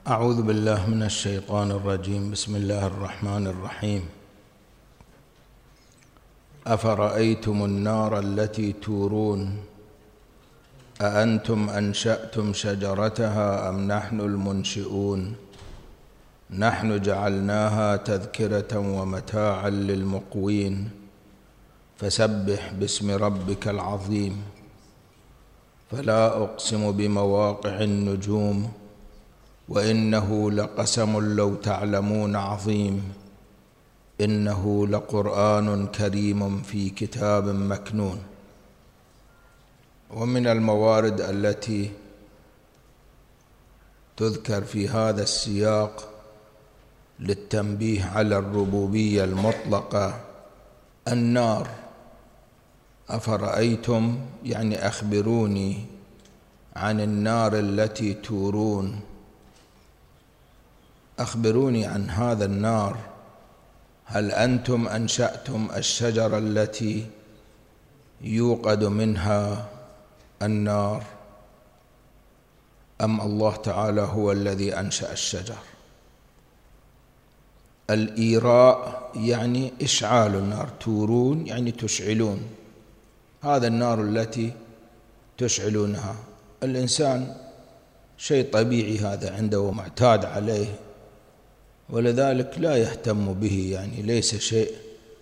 أعوذ بالله من الشيطان الرجيم. بسم الله الرحمن الرحيم. أفرأيتم النار التي تورون أأنتم أنشأتم شجرتها أم نحن المنشئون نحن جعلناها تذكرة ومتاعا للمقوين فسبح باسم ربك العظيم. فلا أقسم بمواقع النجوم وإنه لقسم لو تعلمون عظيم إنه لقرآن كريم في كتاب مكنون. ومن الموارد التي تذكر في هذا السياق للتنبيه على الربوبية المطلقة النار. أفرأيتم يعني أخبروني عن النار التي تورون، أخبروني عن هذا النار. هل أنتم أنشأتم الشجرة التي يوقد منها النار أم الله تعالى هو الذي أنشأ الشجر؟ الإيراء يعني إشعال النار، تورون يعني تشعلون. هذا النار التي تشعلونها. الإنسان شيء طبيعي هذا عنده ومعتاد عليه، ولذلك لا يهتم به، يعني ليس شيء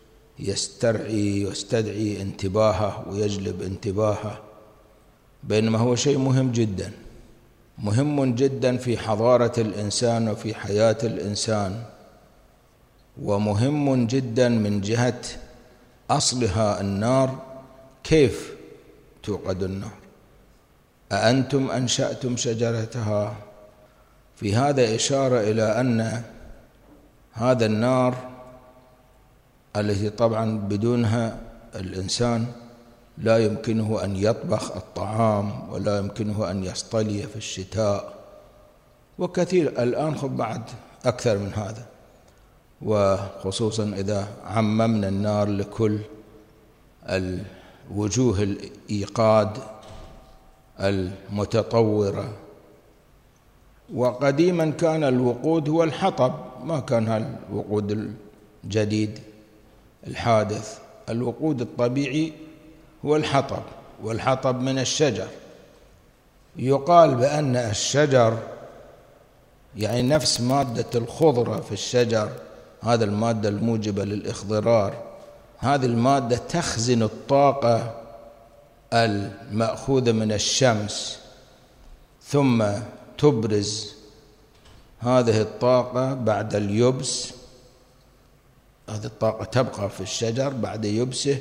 يستدعي انتباهه ويجلب انتباهه، بينما هو شيء مهم جدا، مهم جدا في حضارة الإنسان وفي حياة الإنسان، ومهم جدا من جهة أصلها النار. كيف توقد النار؟ أأنتم أنشأتم شجرتها؟ في هذا إشارة إلى أن هذا النار التي طبعا بدونها الإنسان لا يمكنه أن يطبخ الطعام ولا يمكنه أن يصطلي في الشتاء، وكثير الآن خذ بعد أكثر من هذا، وخصوصا إذا عممنا النار لكل الوجوه الإيقاد المتطورة. وقديما كان الوقود هو الحطب، ما كان الوقود الجديد الحادث. الوقود الطبيعي هو الحطب، والحطب من الشجر. يقال بأن الشجر يعني نفس مادة الخضرة في الشجر، هذا المادة الموجبة للإخضرار، هذه المادة تخزن الطاقة المأخوذة من الشمس ثم تبرز هذه الطاقة بعد اليبس. هذه الطاقة تبقى في الشجر بعد يبسه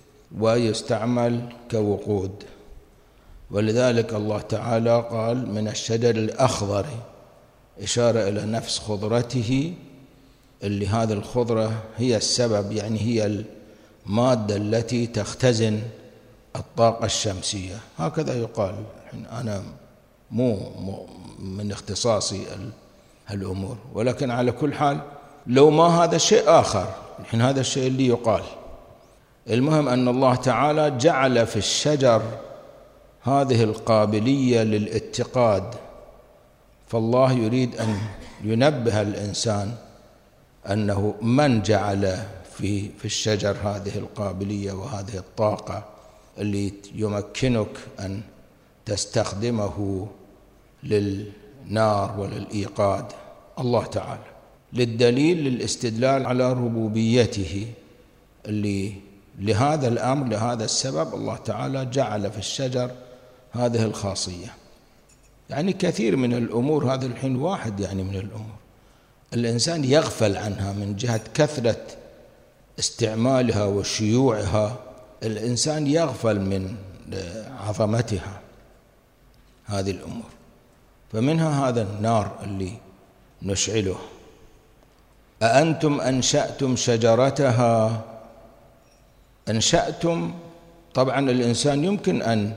ويستعمل كوقود. ولذلك الله تعالى قال من الشجر الأخضر، إشارة إلى نفس خضرته، اللي هذه الخضرة هي السبب، يعني هي المادة التي تختزن الطاقة الشمسية. هكذا يقال. أنا مو من اختصاصي الأمور، ولكن على كل حال لو ما هذا شيء آخر، الحين هذا الشيء اللي يقال. المهم أن الله تعالى جعل في الشجر هذه القابلية للاتقاد، فالله يريد أن ينبه الإنسان أنه من جعل في الشجر هذه القابلية وهذه الطاقة اللي يمكنك أن تستخدمه للنار وللإيقاد. الله تعالى للدليل للاستدلال على ربوبيته، اللي لهذا الأمر لهذا السبب الله تعالى جعل في الشجر هذه الخاصية. يعني كثير من الأمور، هذا الحين واحد يعني من الأمور الإنسان يغفل عنها من جهة كثرة استعمالها وشيوعها، الإنسان يغفل من عظمتها هذه الأمور. فمنها هذا النار اللي نشعله. أأنتم أنشأتم شجرتها؟ أنشأتم، طبعا الإنسان يمكن أن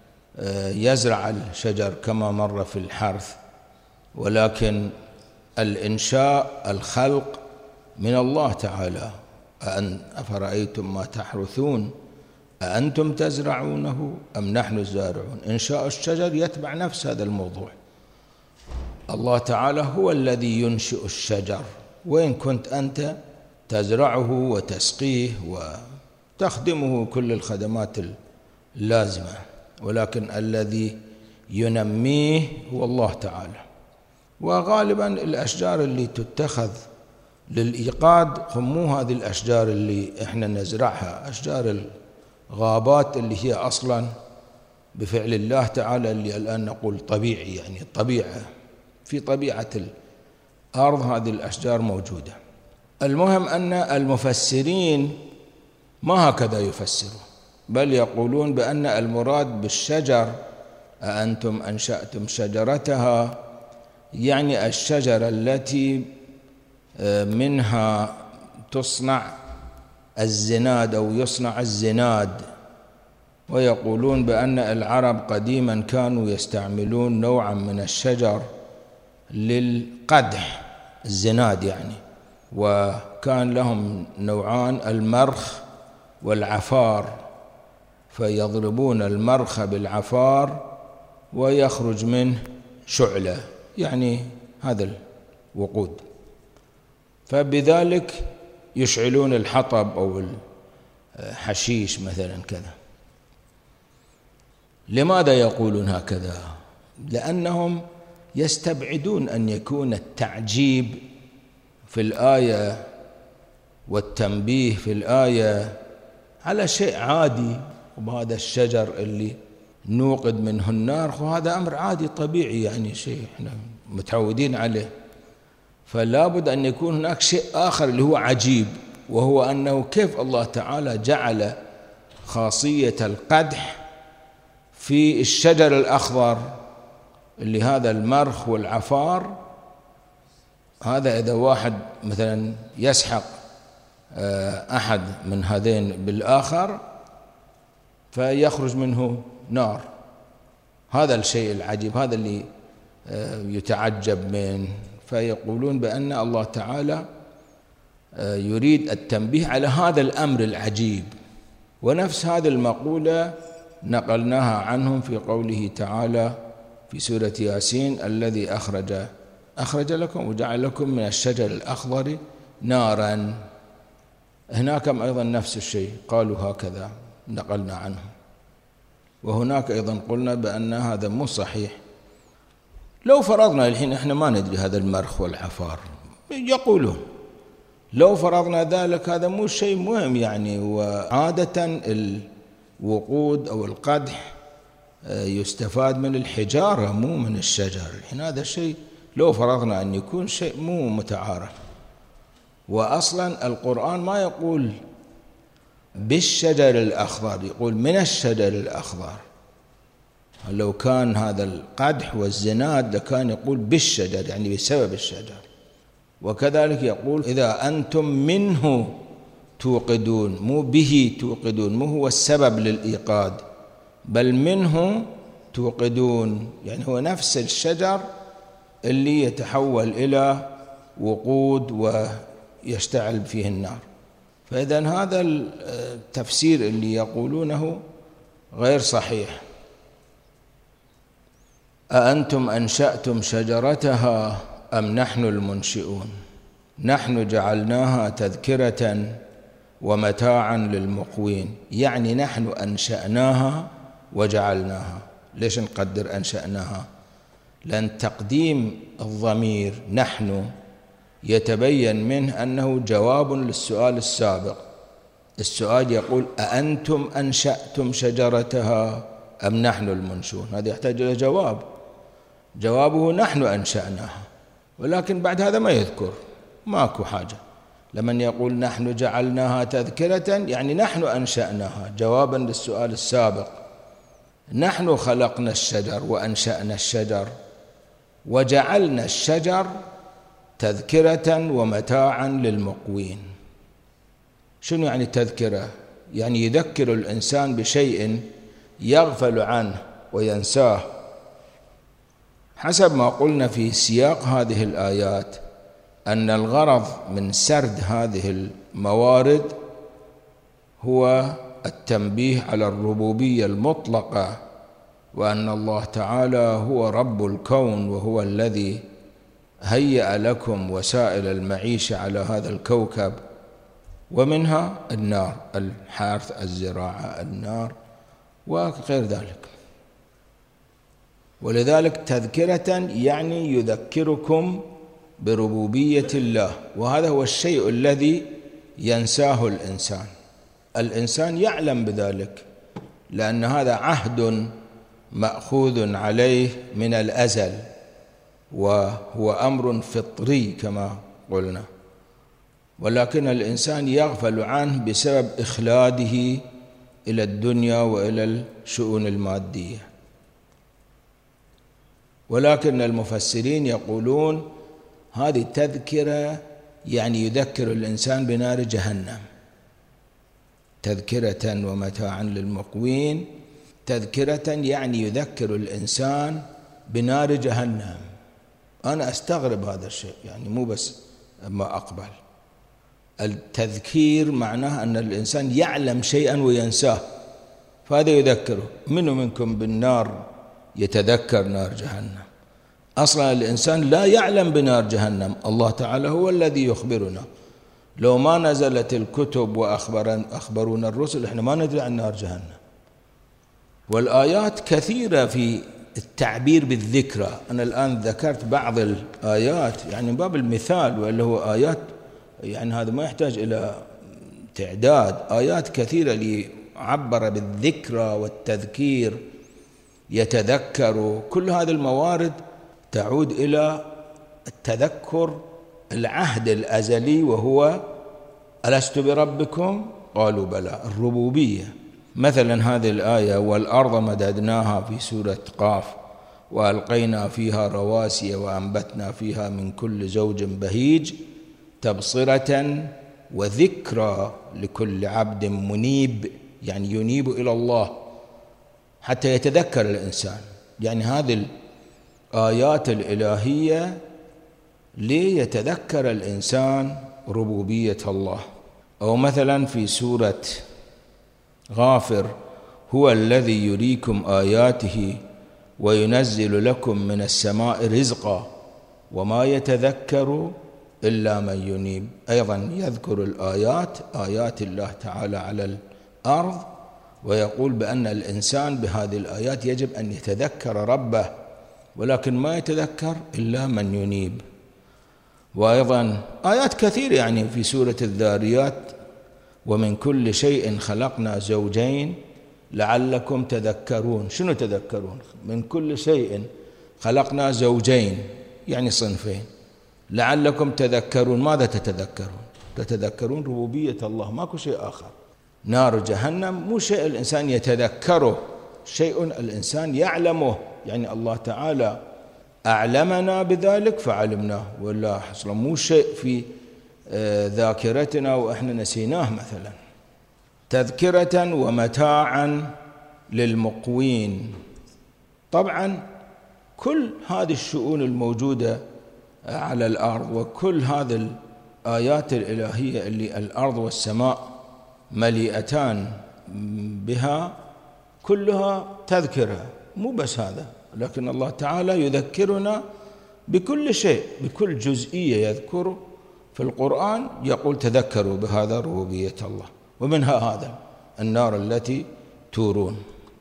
يزرع الشجر كما مر في الحرث، ولكن الإنشاء الخلق من الله تعالى. أفرأيتم ما تحرثون أأنتم تزرعونه أم نحن الزارعون؟ إنشاء الشجر يتبع نفس هذا الموضوع. الله تعالى هو الذي ينشئ الشجر، وإن كنت أنت تزرعه وتسقيه وتخدمه كل الخدمات اللازمة، ولكن الذي ينميه هو الله تعالى. وغالبا الأشجار اللي تتخذ للإيقاد هم هذه الأشجار اللي إحنا نزرعها، أشجار الغابات اللي هي أصلا بفعل الله تعالى، اللي الآن نقول طبيعي، يعني الطبيعة في طبيعة الأرض هذه الأشجار موجودة. المهم أن المفسرين ما هكذا يفسرون، بل يقولون بأن المراد بالشجر أأنتم أنشأتم شجرتها، يعني الشجرة التي منها تصنع الزناد أو يصنع الزناد. ويقولون بأن العرب قديما كانوا يستعملون نوعا من الشجر للقدح، الزناد يعني، وكان لهم نوعان، المرخ والعفار، فيضربون المرخ بالعفار ويخرج منه شعلة، يعني هذا الوقود، فبذلك يشعلون الحطب أو الحشيش مثلا كذا. لماذا يقولون هكذا؟ لأنهم يستبعدون أن يكون التعجيب في الآية والتنبيه في الآية على شيء عادي، وهذا الشجر اللي نوقد منه النار وهذا أمر عادي طبيعي، يعني شيء احنا متعودين عليه. فلا بد أن يكون هناك شيء آخر اللي هو عجيب، وهو أنه كيف الله تعالى جعل خاصية القدح في الشجر الأخضر اللي هذا المرخ والعفار. هذا إذا واحد مثلا يسحق أحد من هذين بالآخر فيخرج منه نار، هذا الشيء العجيب، هذا اللي يتعجب منه. فيقولون بأن الله تعالى يريد التنبيه على هذا الأمر العجيب. ونفس هذه المقولة نقلناها عنهم في قوله تعالى في سورة ياسين: الذي أخرج لكم وجعل لكم من الشجر الأخضر نارا. هناك أيضا نفس الشيء قالوا هكذا، نقلنا عنهم. وهناك أيضا قلنا بأن هذا مو صحيح. لو فرضنا الحين احنا ما ندري هذا المرخ والعفار، يقولون لو فرضنا ذلك هذا مو شيء مهم يعني، وعادة الوقود أو القدح يستفاد من الحجارة مو من الشجر. الحين هذا الشيء لو فرضنا أن يكون شيء مو متعارف، وأصلا القرآن ما يقول بالشجر الأخضر، يقول من الشجر الأخضر. لو كان هذا القدح والزناد لكان يقول بالشجر، يعني بسبب الشجر. وكذلك يقول إذا أنتم منه توقدون، مو به توقدون، مو هو السبب للإيقاد، بل منه توقدون، يعني هو نفس الشجر اللي يتحول إلى وقود ويشتعل فيه النار. فإذا هذا التفسير اللي يقولونه غير صحيح. أأنتم أنشأتم شجرتها أم نحن المنشئون؟ نحن جعلناها تذكرة ومتاعا للمقوين، يعني نحن أنشأناها وجعلناها. ليش نقدر أنشأناها؟ لأن تقديم الضمير نحن يتبين منه أنه جواب للسؤال السابق. السؤال يقول أأنتم أنشأتم شجرتها أم نحن المنشئون؟ هذا يحتاج إلى جواب، جوابه نحن أنشأناها، ولكن بعد هذا ما يذكر، ماكو حاجة. لمن يقول نحن جعلناها تذكرة يعني نحن أنشأناها، جوابا للسؤال السابق. نحن خلقنا الشجر وأنشأنا الشجر وجعلنا الشجر تذكرة ومتاعا للمقوين. شنو يعني تذكرة؟ يعني يذكر الإنسان بشيء يغفل عنه وينساه. حسب ما قلنا في سياق هذه الآيات أن الغرض من سرد هذه الموارد هو التنبيه على الربوبية المطلقة، وأن الله تعالى هو رب الكون وهو الذي هيأ لكم وسائل المعيشة على هذا الكوكب، ومنها النار، الحرث، الزراعة، النار وغير ذلك. ولذلك تذكرة يعني يذكركم بربوبية الله، وهذا هو الشيء الذي ينساه الإنسان. الإنسان يعلم بذلك، لأن هذا عهد مأخوذ عليه من الأزل، وهو أمر فطري كما قلنا، ولكن الإنسان يغفل عنه بسبب إخلاده إلى الدنيا وإلى الشؤون المادية. ولكن المفسرين يقولون هذه تذكرة يعني يذكر الإنسان بنار جهنم، تذكرة ومتاعا للمقوين، تذكرة يعني يذكر الإنسان بنار جهنم. أنا أستغرب هذا الشيء، يعني مو بس ما أقبل. التذكير معناه أن الإنسان يعلم شيئا وينساه، فهذا يذكره. منكم بالنار يتذكر نار جهنم؟ أصلا الإنسان لا يعلم بنار جهنم، الله تعالى هو الذي يخبرنا. لو ما نزلت الكتب وأخبرونا الرسل إحنا ما ندري عن نار جهنم. والآيات كثيرة في التعبير بالذكرى. أنا الآن ذكرت بعض الآيات يعني باب المثال، واللي هو آيات يعني هذا ما يحتاج إلى تعداد. آيات كثيرة ليعبر بالذكرى والتذكير، يتذكر. كل هذه الموارد تعود إلى التذكر العهد الأزلي، وهو ألست بربكم قالوا بلى، الربوبية. مثلا هذه الآية والأرض مددناها في سورة قاف وألقينا فيها رواسي وأنبتنا فيها من كل زوج بهيج تبصرة وذكرى لكل عبد منيب، يعني ينيب إلى الله حتى يتذكر الإنسان. يعني هذه الآيات الإلهية ليتذكر الإنسان ربوبية الله. أو مثلا في سورة غافر هو الذي يريكم آياته وينزل لكم من السماء رزقا وما يتذكر إلا من ينيب. أيضا يذكر الآيات، آيات الله تعالى على الأرض، ويقول بأن الإنسان بهذه الآيات يجب أن يتذكر ربه، ولكن ما يتذكر إلا من ينيب. وأيضا آيات كثيرة يعني في سورة الذاريات ومن كل شيء خلقنا زوجين لعلكم تذكرون. شنو تذكرون؟ من كل شيء خلقنا زوجين يعني صنفين، لعلكم تذكرون. ماذا تتذكرون؟ تتذكرون ربوبية الله، ماكو شيء آخر. نار جهنم مو شيء الإنسان يتذكره، شيء الإنسان يعلمه، يعني الله تعالى أعلمنا بذلك فعلمناه، ولا حصل مو شيء في ذاكرتنا وإحنا نسيناه مثلا. تذكرة ومتاعا للمقوين. طبعا كل هذه الشؤون الموجودة على الأرض وكل هذه الآيات الإلهية اللي الأرض والسماء مليئتان بها كلها تذكرة، مو بس هذا، لكن الله تعالى يذكرنا بكل شيء، بكل جزئية يذكر في القرآن يقول تذكروا بهذا ربوبية الله. ومنها هذا النار التي تورون.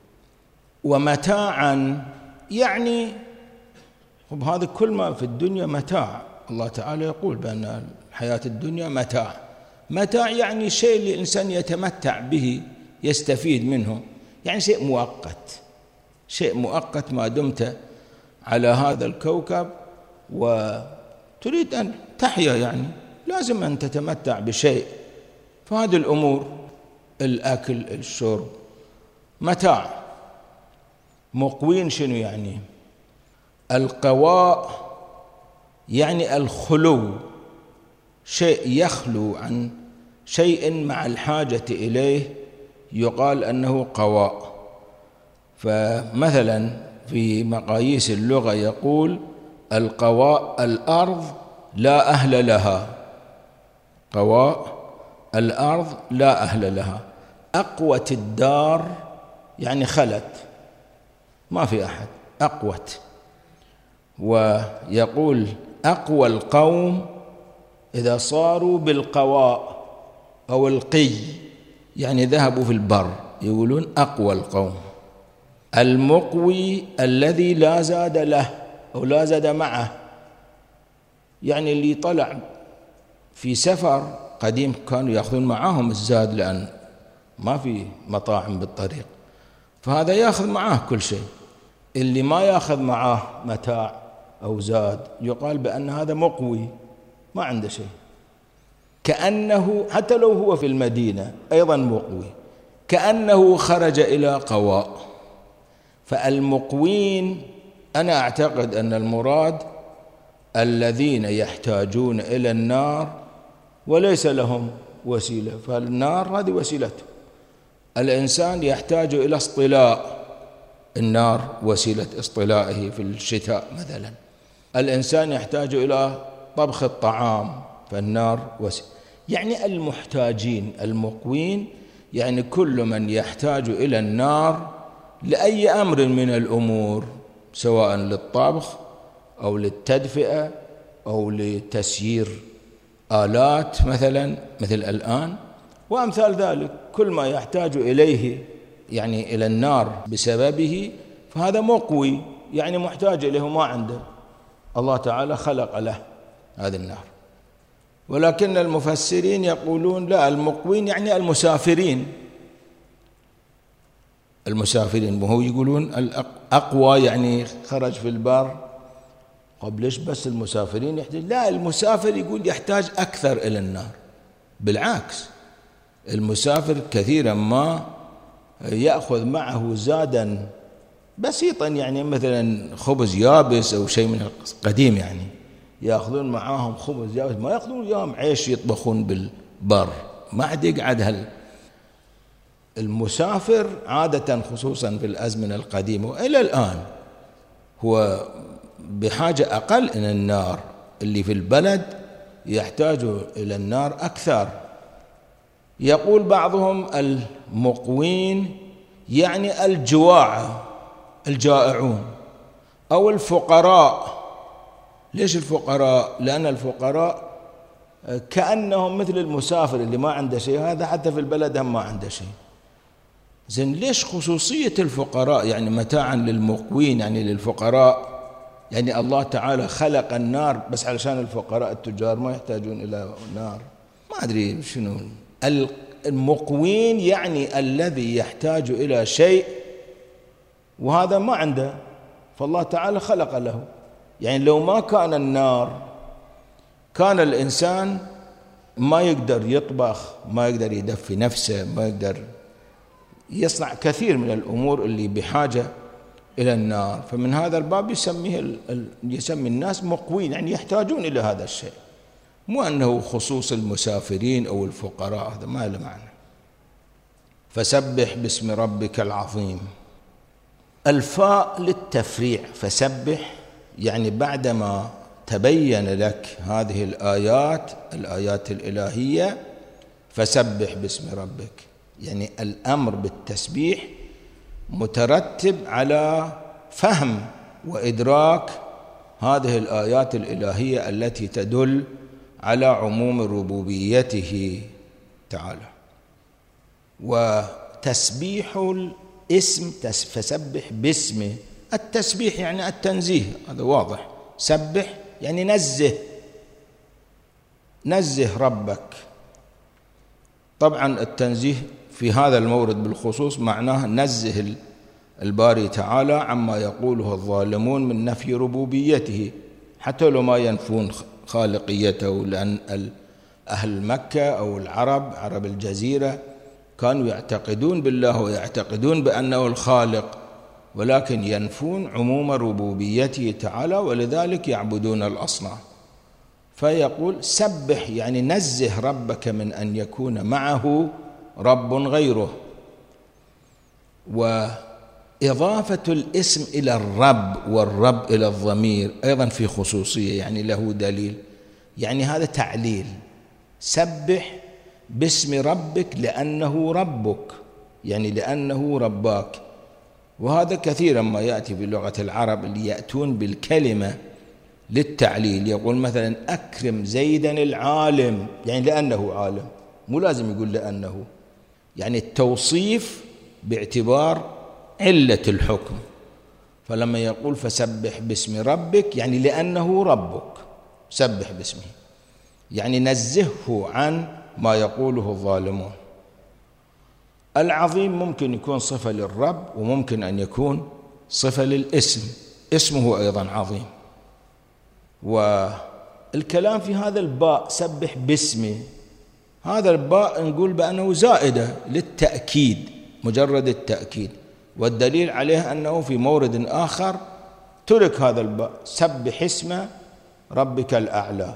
ومتاعا يعني هذا كل ما في الدنيا متاع. الله تعالى يقول بأن الحياة الدنيا متاع. متاع يعني شيء اللي الإنسان يتمتع به، يستفيد منه، يعني شيء مؤقت، شيء مؤقت ما دمت على هذا الكوكب وتريد أن تحيا، يعني لازم أن تتمتع بشيء. فهذه الأمور الأكل الشرب متاع. مقوين شنو يعني؟ القواء يعني الخلو، شيء يخلو عن شيء مع الحاجة إليه يقال أنه قواء. فمثلا في مقاييس اللغة يقول القواء الأرض لا أهل لها، قواء الأرض لا أهل لها. أقوت الدار يعني خلت، ما في أحد، أقوت. ويقول أقوى القوم إذا صاروا بالقواء أو القي، يعني ذهبوا في البر، يقولون أقوى القوم. المقوي الذي لا زاد له أو لا زاد معه، يعني اللي طلع في سفر قديم كانوا يأخذون معاهم الزاد لأن ما في مطاعم بالطريق، فهذا يأخذ معاه كل شيء. اللي ما يأخذ معاه متاع أو زاد يقال بأن هذا مقوي، ما عنده شيء، كأنه حتى لو هو في المدينة أيضا مقوي، كأنه خرج إلى قواء. فالمقوين أنا أعتقد أن المراد الذين يحتاجون إلى النار وليس لهم وسيلة، فالنار هذه وسيلته. الإنسان يحتاج إلى اصطلاء، النار وسيلة اصطلائه في الشتاء مثلا. الإنسان يحتاج إلى طبخ الطعام، فالنار وسيلة. يعني المحتاجين المقوين يعني كل من يحتاج إلى النار لأي أمر من الأمور، سواء للطبخ أو للتدفئة أو لتسيير آلات مثلا مثل الآن وأمثال ذلك. كل ما يحتاج إليه يعني إلى النار بسببه فهذا مقوي، يعني محتاج إليه وما عنده، الله تعالى خلق له هذه النار. ولكن المفسرين يقولون لا، المقوين يعني المسافرين، المسافرين. وهو يقولون الأقوى يعني خرج في البر. طب ليش بس المسافرين يحتاج؟ لا، المسافر يقول يحتاج أكثر إلى النار، بالعكس المسافر كثيرا ما يأخذ معه زادا بسيطا، يعني مثلا خبز يابس أو شيء من القديم، يعني يأخذون معاهم خبز يابس، ما يأخذون يوم عيش يطبخون بالبر، ما عاد يقعد المسافر عادة خصوصا في الأزمنة القديمة وإلى الآن هو بحاجة أقل إلى النار. اللي في البلد يحتاج إلى النار أكثر. يقول بعضهم المقوين يعني الجواع، الجائعون، أو الفقراء. ليش الفقراء؟ لأن الفقراء كأنهم مثل المسافر اللي ما عنده شيء، هذا حتى في البلد هم ما عنده شيء. زين ليش خصوصية الفقراء يعني متاعا للمقوين يعني للفقراء؟ يعني الله تعالى خلق النار بس علشان الفقراء التجار ما يحتاجون إلى نار، ما أدري شنو. المقوين يعني الذي يحتاج إلى شيء وهذا ما عنده، فالله تعالى خلق له. يعني لو ما كان النار كان الإنسان ما يقدر يطبخ، ما يقدر يدفي نفسه، ما يقدر يصنع كثير من الأمور اللي بحاجة إلى النار. فمن هذا الباب يسمي الناس مقوين، يعني يحتاجون إلى هذا الشيء، مو أنه خصوص المسافرين أو الفقراء، هذا ما له معنى. فسبح باسم ربك العظيم. الفاء للتفريع، فسبح يعني بعدما تبين لك هذه الآيات الإلهية فسبح باسم ربك، يعني الأمر بالتسبيح مترتب على فهم وإدراك هذه الآيات الإلهية التي تدل على عموم ربوبيته تعالى. وتسبيح الاسم فسبح باسمه، التسبيح يعني التنزيه، هذا واضح. سبح يعني نزه ربك. طبعا التنزيه في هذا المورد بالخصوص معناه نزه الباري تعالى عما يقوله الظالمون من نفي ربوبيته، حتى لو ما ينفون خالقيته. لأن أهل مكة أو عرب الجزيرة كانوا يعتقدون بالله ويعتقدون بأنه الخالق، ولكن ينفون عموم ربوبيته تعالى، ولذلك يعبدون الأصنام. فيقول سبح يعني نزه ربك من أن يكون معه رب غيره. وإضافة الاسم إلى الرب والرب إلى الضمير أيضا في خصوصية، يعني له دليل، يعني هذا تعليل. سبح باسم ربك لأنه ربك، يعني لأنه رباك. وهذا كثيرا ما يأتي بلغة العرب اللي يأتون بالكلمة للتعليل، يقول مثلا أكرم زيدا العالم، يعني لأنه عالم، مو لازم يقول لأنه، يعني التوصيف باعتبار علة الحكم. فلما يقول فسبح باسم ربك يعني لأنه ربك، سبح باسمه، يعني نزهه عن ما يقوله الظالمون. العظيم ممكن يكون صفة للرب وممكن أن يكون صفة للاسم، اسمه أيضا عظيم. والكلام في هذا الباء سبح باسمه، هذا الباء نقول بأنه زائدة للتأكيد، مجرد التأكيد، والدليل عليه أنه في مورد آخر ترك هذا الباء، سبح اسم ربك الأعلى.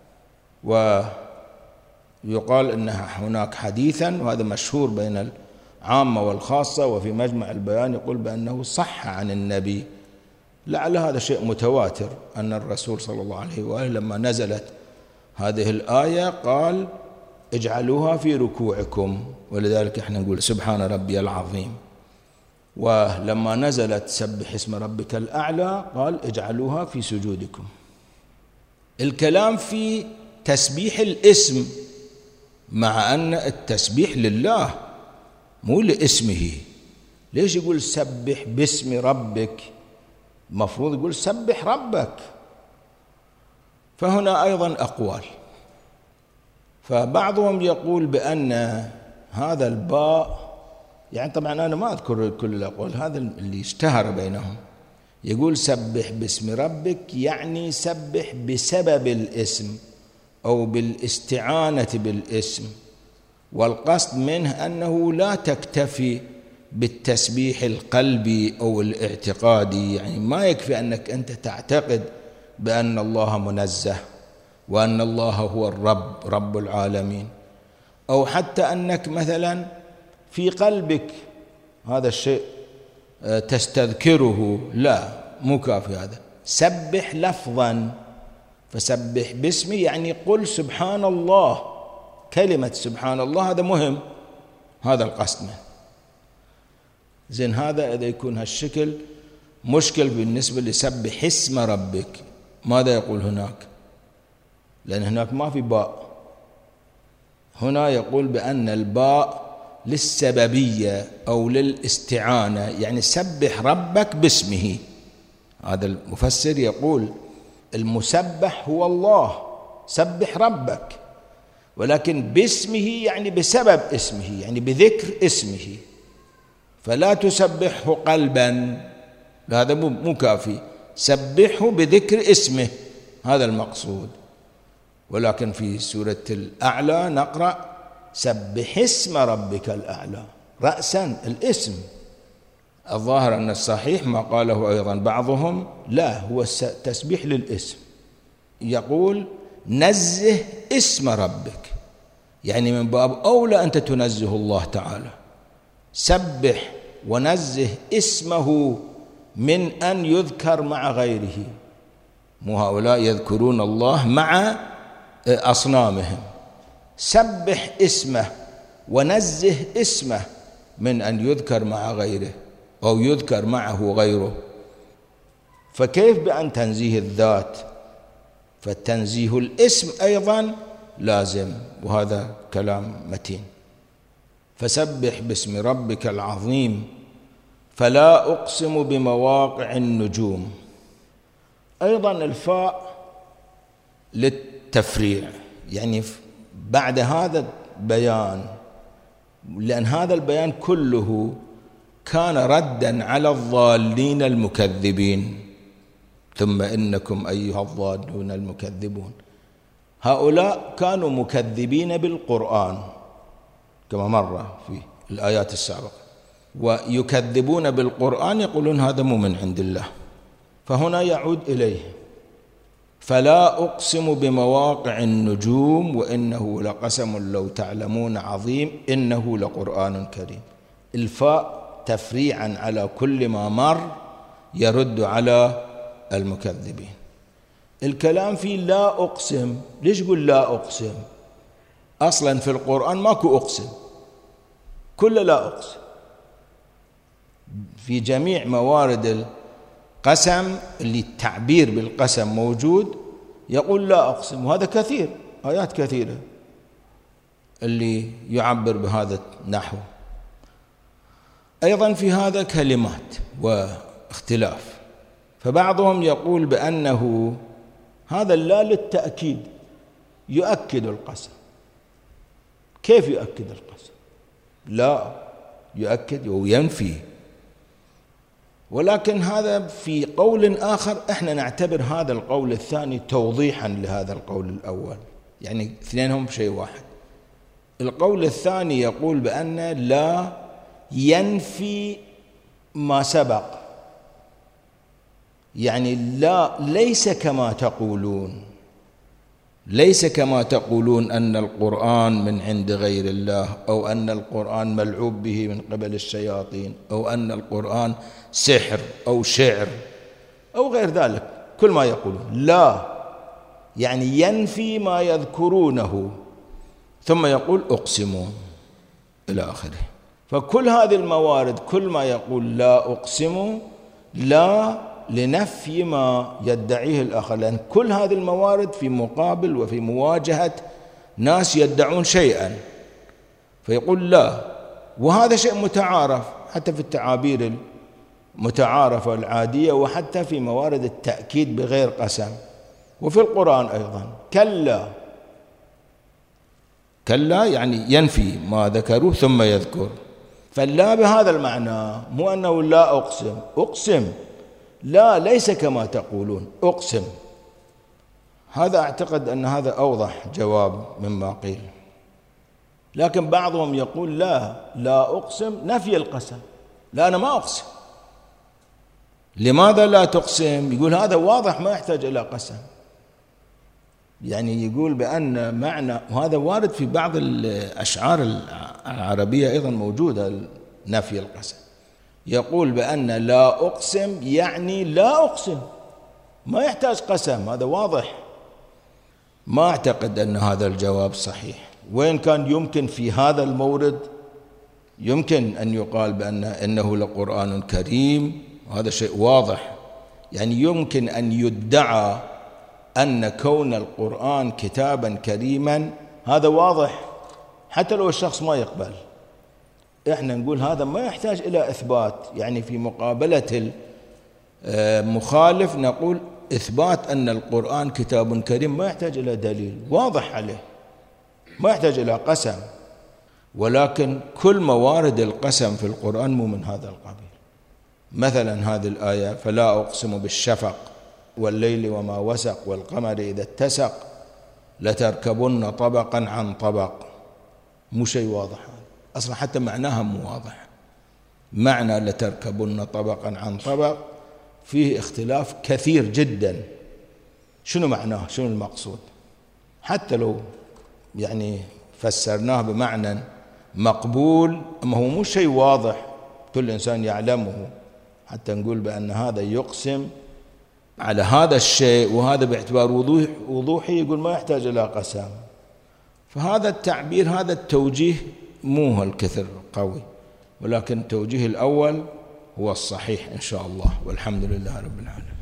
ويقال أنها هناك حديثا، وهذا مشهور بين العامة والخاصة، وفي مجمع البيان يقول بأنه صح عن النبي، لعل هذا شيء متواتر، أن الرسول صلى الله عليه وآله لما نزلت هذه الآية قال اجعلوها في ركوعكم، ولذلك احنا نقول سبحان ربي العظيم. ولما نزلت سبح اسم ربك الأعلى قال اجعلوها في سجودكم. الكلام في تسبيح الاسم، مع أن التسبيح لله مو لاسمه. ليش يقول سبح باسم ربك؟ مفروض يقول سبح ربك. فهنا أيضا أقوال، فبعضهم يقول بأن هذا الباء، يعني طبعا أنا ما أذكر كل الأقوال، هذا اللي اشتهر بينهم، يقول سبح باسم ربك يعني سبح بسبب الاسم أو بالاستعانة بالاسم، والقصد منه أنه لا تكتفي بالتسبيح القلبي أو الاعتقادي، يعني ما يكفي أنك أنت تعتقد بأن الله منزه وأن الله هو الرب رب العالمين، أو حتى أنك مثلا في قلبك هذا الشيء تستذكره، لا، مو كافي هذا. سبح لفظا، فسبح باسمي يعني قل سبحان الله، كلمة سبحان الله، هذا مهم، هذا القصد منه. زين، هذا إذا يكون هالشكل مشكل بالنسبة لسبح اسم ربك. ماذا يقول هناك؟ لأن هناك ما في باء، هنا يقول بأن الباء للسببية أو للاستعانة، يعني سبح ربك باسمه. هذا المفسر يقول المسبح هو الله، سبح ربك، ولكن باسمه يعني بسبب اسمه، يعني بذكر اسمه، فلا تسبحه قلبا، هذا مو كافي، سبحه بذكر اسمه، هذا المقصود. ولكن في سورة الأعلى نقرأ سبح اسم ربك الأعلى، رأسا الاسم. الظاهر أن الصحيح ما قاله أيضا بعضهم، لا، هو تسبيح للاسم، يقول نزه اسم ربك، يعني من باب أولى أنت تنزه الله تعالى، سبح ونزه اسمه من أن يذكر مع غيره. مو هؤلاء يذكرون الله مع أصنامهم، سبح اسمه ونزه اسمه من أن يذكر مع غيره أو يذكر معه غيره. فكيف بأن تنزيه الذات؟ فالتنزيه الاسم أيضا لازم، وهذا كلام متين. فسبح باسم ربك العظيم، فلا أقسم بمواقع النجوم. أيضا الفاء للتفريع، يعني بعد هذا البيان، لأن هذا البيان كله كان ردا على الضالين المكذبين، ثم إنكم أيها الضالون المكذبون. هؤلاء كانوا مكذبين بالقرآن كما مر في الآيات السابقة، ويكذبون بالقرآن، يقولون هذا مو من عند الله. فهنا يعود إليه فلا أقسم بمواقع النجوم وإنه لقسم لو تعلمون عظيم إنه لقرآن كريم. الفاء تفريعا على كل ما مر يرد على المكذبين. الكلام في لا أقسم، ليش يقول لا أقسم؟ أصلا في القرآن ماكو أقسم، كل لا أقسم. في جميع موارد قسم اللي التعبير بالقسم موجود يقول لا أقسم، وهذا كثير، آيات كثيرة اللي يعبر بهذا النحو. أيضا في هذا كلمات واختلاف، فبعضهم يقول بأنه هذا لا للتأكيد يؤكد القسم. كيف يؤكد القسم؟ لا يؤكد وينفي. ولكن هذا في قول آخر احنا نعتبر هذا القول الثاني توضيحا لهذا القول الأول، يعني اثنينهم شيء واحد. القول الثاني يقول بأن لا ينفي ما سبق، يعني لا ليس كما تقولون، ليس كما تقولون أن القرآن من عند غير الله، أو أن القرآن ملعوب به من قبل الشياطين، أو أن القرآن سحر أو شعر أو غير ذلك، كل ما يقولون. لا يعني ينفي ما يذكرونه، ثم يقول أقسم إلى آخره. فكل هذه الموارد كل ما يقول لا أقسم، لا لنفي ما يدعيه الآخر، لأن كل هذه الموارد في مقابل وفي مواجهة ناس يدعون شيئا، فيقول لا. وهذا شيء متعارف حتى في التعابير المتعارفة العادية، وحتى في موارد التأكيد بغير قسم، وفي القرآن أيضا. كلا، كلا يعني ينفي ما ذكروه ثم يذكر. فلا بهذا المعنى، مو أنه لا أقسم، أقسم، لا ليس كما تقولون، أقسم. هذا أعتقد أن هذا أوضح جواب مما قيل. لكن بعضهم يقول لا أقسم نفي القسم، لا أنا ما أقسم. لماذا لا تقسم؟ يقول هذا واضح ما يحتاج إلى قسم. يعني يقول بأن معنى، وهذا وارد في بعض الأشعار العربية أيضا موجودة نفي القسم، يقول بأن لا أقسم يعني لا أقسم، ما يحتاج قسم، هذا واضح. ما أعتقد أن هذا الجواب صحيح، وإن كان يمكن في هذا المورد يمكن أن يقال بأن إنه لقرآن كريم، وهذا شيء واضح. يعني يمكن أن يدعى أن كون القرآن كتابا كريما هذا واضح، حتى لو الشخص ما يقبل. إحنا نقول هذا ما يحتاج إلى إثبات، يعني في مقابلة المخالف نقول إثبات أن القرآن كتاب كريم ما يحتاج إلى دليل، واضح عليه، ما يحتاج إلى قسم. ولكن كل موارد القسم في القرآن مو من هذا القبيل. مثلا هذه الآية فلا أقسم بالشفق والليل وما وسق والقمر إذا اتسق لتركبن طبقا عن طبق، مو شيء واضح أصلا، حتى معناها مو واضح. معنى لتركبن طبقا عن طبق فيه اختلاف كثير جدا، شنو معناه، شنو المقصود. حتى لو يعني فسرناه بمعنى مقبول، أما هو مو شيء واضح كل إنسان يعلمه، حتى نقول بأن هذا يقسم على هذا الشيء، وهذا باعتبار وضوحي يقول ما يحتاج إلى قسم. فهذا التعبير، هذا التوجيه مو هالكثر قوي، ولكن التوجيه الأول هو الصحيح إن شاء الله، والحمد لله رب العالمين.